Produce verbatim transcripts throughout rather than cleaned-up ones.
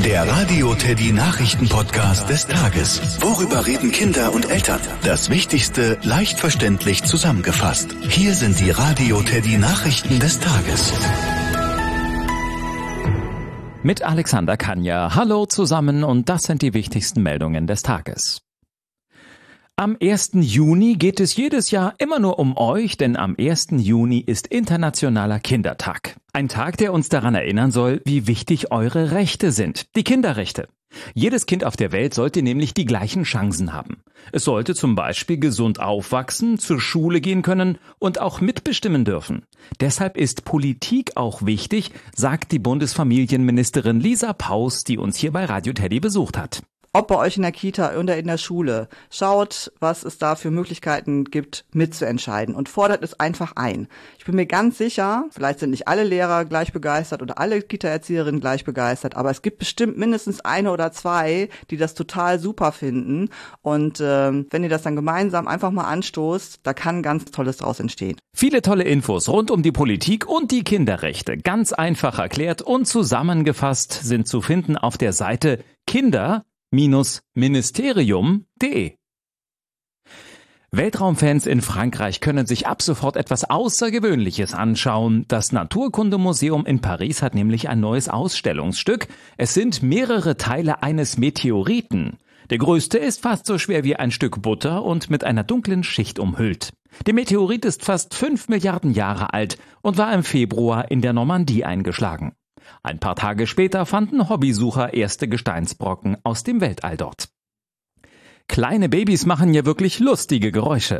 Der Radio Teddy Nachrichten-Podcast des Tages. Worüber reden Kinder und Eltern? Das Wichtigste leicht verständlich zusammengefasst. Hier sind die Radio Teddy Nachrichten des Tages. Mit Alexander Kanja. Hallo zusammen und das sind die wichtigsten Meldungen des Tages. Am ersten Juni geht es jedes Jahr immer nur um euch, denn am ersten Juni ist Internationaler Kindertag. Ein Tag, der uns daran erinnern soll, wie wichtig eure Rechte sind, die Kinderrechte. Jedes Kind auf der Welt sollte nämlich die gleichen Chancen haben. Es sollte zum Beispiel gesund aufwachsen, zur Schule gehen können und auch mitbestimmen dürfen. Deshalb ist Politik auch wichtig, sagt die Bundesfamilienministerin Lisa Paus, die uns hier bei Radio Teddy besucht hat. Ob bei euch in der Kita oder in der Schule, schaut, was es da für Möglichkeiten gibt, mitzuentscheiden und fordert es einfach ein. Ich bin mir ganz sicher, vielleicht sind nicht alle Lehrer gleich begeistert oder alle Kita-Erzieherinnen gleich begeistert, aber es gibt bestimmt mindestens eine oder zwei, die das total super finden. Und äh, wenn ihr das dann gemeinsam einfach mal anstoßt, da kann ganz Tolles draus entstehen. Viele tolle Infos rund um die Politik und die Kinderrechte, ganz einfach erklärt und zusammengefasst, sind zu finden auf der Seite Kinder Ministerium punkt de. Weltraumfans in Frankreich können sich ab sofort etwas Außergewöhnliches anschauen. Das Naturkundemuseum in Paris hat nämlich ein neues Ausstellungsstück. Es sind mehrere Teile eines Meteoriten. Der größte ist fast so schwer wie ein Stück Butter und mit einer dunklen Schicht umhüllt. Der Meteorit ist fast fünf Milliarden Jahre alt und war im Februar in der Normandie eingeschlagen. Ein paar Tage später fanden Hobbysucher erste Gesteinsbrocken aus dem Weltall dort. Kleine Babys machen ja wirklich lustige Geräusche.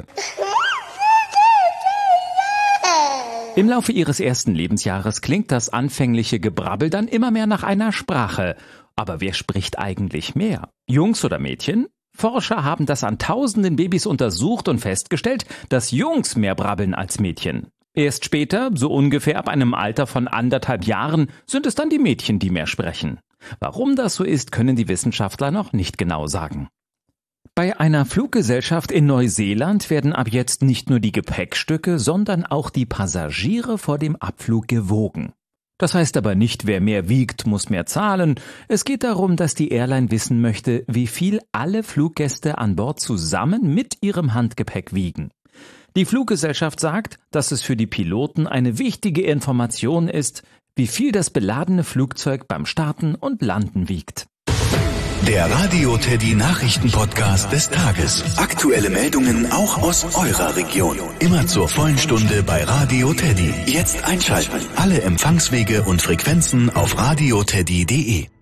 Im Laufe ihres ersten Lebensjahres klingt das anfängliche Gebrabbel dann immer mehr nach einer Sprache. Aber wer spricht eigentlich mehr? Jungs oder Mädchen? Forscher haben das an tausenden Babys untersucht und festgestellt, dass Jungs mehr brabbeln als Mädchen. Erst später, so ungefähr ab einem Alter von anderthalb Jahren, sind es dann die Mädchen, die mehr sprechen. Warum das so ist, können die Wissenschaftler noch nicht genau sagen. Bei einer Fluggesellschaft in Neuseeland werden ab jetzt nicht nur die Gepäckstücke, sondern auch die Passagiere vor dem Abflug gewogen. Das heißt aber nicht, wer mehr wiegt, muss mehr zahlen. Es geht darum, dass die Airline wissen möchte, wie viel alle Fluggäste an Bord zusammen mit ihrem Handgepäck wiegen. Die Fluggesellschaft sagt, dass es für die Piloten eine wichtige Information ist, wie viel das beladene Flugzeug beim Starten und Landen wiegt. Der Radio Teddy Nachrichten-Podcast des Tages. Aktuelle Meldungen auch aus eurer Region. Immer zur vollen Stunde bei Radio Teddy. Jetzt einschalten. Alle Empfangswege und Frequenzen auf radio teddy punkt de.